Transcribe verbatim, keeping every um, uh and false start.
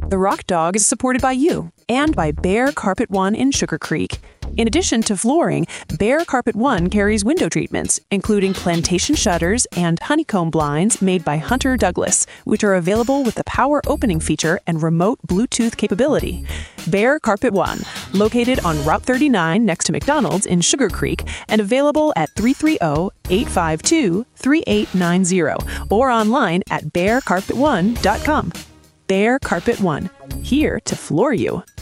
The Rock Dog is supported by you and by Behr Carpet One in Sugar Creek. In addition to flooring, Behr Carpet One carries window treatments, including plantation shutters and honeycomb blinds made by Hunter Douglas, which are available with the power opening feature and remote Bluetooth capability. Behr Carpet One, located on Route thirty-nine next to McDonald's in Sugar Creek, and available at three three zero, eight five two, three eight nine zero or online at behr carpet one dot com. Behr Carpet One, here to floor you.